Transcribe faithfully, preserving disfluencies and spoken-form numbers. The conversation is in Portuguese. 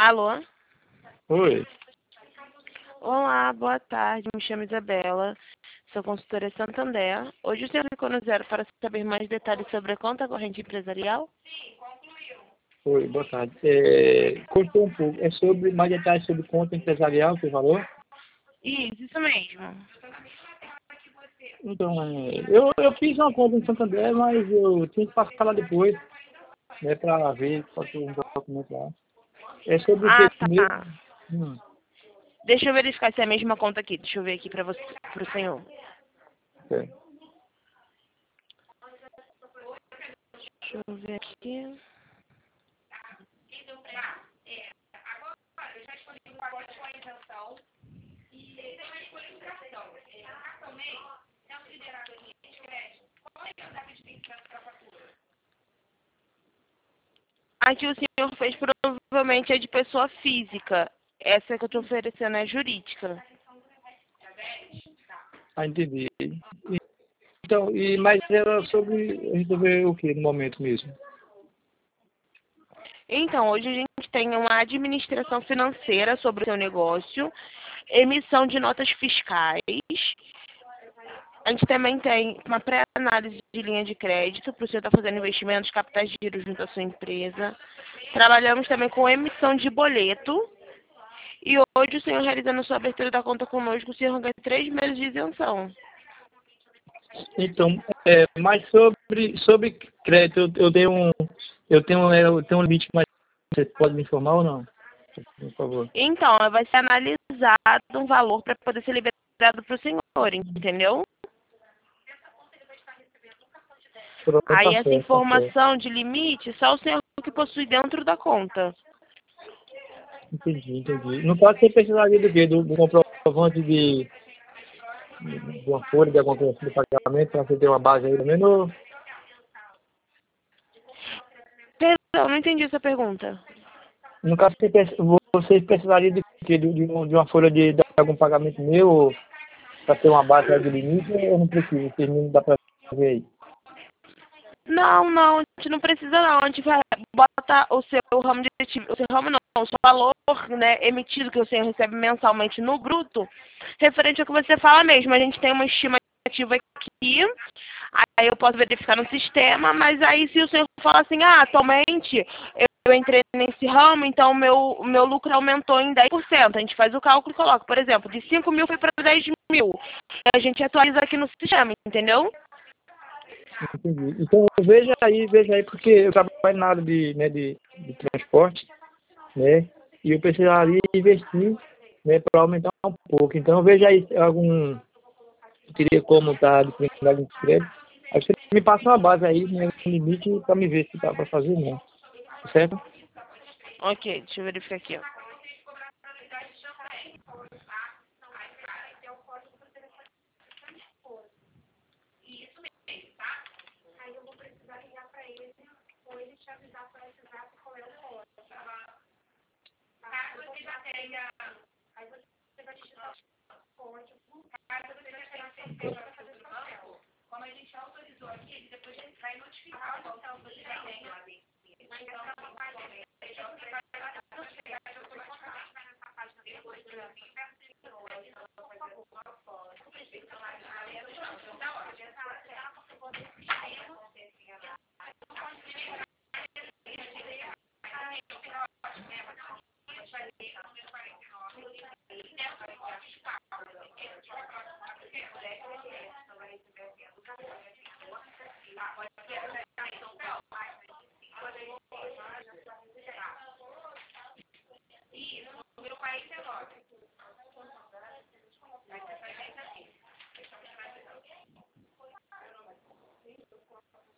Alô? Oi. Olá, boa tarde. Me chamo Isabela. Sou consultora Santander. Hoje o senhor ficou no zero para saber mais detalhes sobre a conta corrente empresarial? Oi, boa tarde. É, cortou um pouco. É sobre mais detalhes sobre conta empresarial, que valor? Isso, isso mesmo. Então, é, eu, eu fiz uma conta em Santander, mas eu tinha que passar lá depois, né, para ver, fazer um documento lá. É sobre o Ah, que mesmo? tá. Hum, Deixa eu verificar se é a mesma conta aqui. Deixa eu ver aqui para você, para o senhor. é. Deixa eu ver aqui. Aqui o senhor fez provavelmente é de pessoa física. Essa que eu estou oferecendo é jurídica. Ah, entendi. Então, e, mas era sobre resolver o que no momento mesmo? Então, hoje a gente tem uma administração financeira sobre o seu negócio, emissão de notas fiscais. A gente também tem uma pré-análise de linha de crédito para o senhor estar fazendo investimentos, capitais de giro junto à sua empresa. Trabalhamos também com emissão de boleto. E hoje o senhor realizando sua abertura da conta conosco, o senhor ganha três meses de isenção. Então, é, mas sobre, sobre crédito, eu, eu tenho um, eu tenho, eu tenho um limite, mas você pode me informar ou não? Por favor. Então, vai ser analisado um valor para poder ser liberado para o senhor, entendeu? Pronto, Aí tá essa certo, tá certo. informação de limite, só o senhor que possui dentro da conta. Entendi, entendi. No caso, você precisaria do quê? Do, do comprovante de, de uma folha, de alguma coisa assim, de pagamento, para você ter uma base aí também? No, Perdão, não entendi essa pergunta. no caso, você, preci- você precisaria de quê? De, de, um- de uma folha de, de algum pagamento meu, para ter uma base aí de limite, ou eu não preciso? Vocês não dá para ver aí? Não, não, a gente não precisa não. A gente vai botar o seu ramo de atividade, o seu ramo não, o seu valor, né, emitido que o senhor recebe mensalmente no bruto, referente ao que você fala mesmo. A gente tem uma estimativa aqui, aí eu posso verificar no sistema, mas aí se o senhor fala assim, ah, atualmente eu entrei nesse ramo, então o meu, o meu lucro aumentou em dez por cento. A gente faz o cálculo e coloca, por exemplo, de cinco mil foi para dez mil. A gente atualiza aqui no sistema, entendeu? Entendi. Então, veja aí, veja aí, porque eu trabalho na área de, né, de, de transporte, né? E eu precisaria investir, né, para aumentar um pouco. Então, veja aí se algum teria como estar disponibilidade de crédito. Aí você me passa uma base aí, né, um limite para me ver se dá para fazer ou não. Certo? Ok, deixa eu verificar aqui, ó.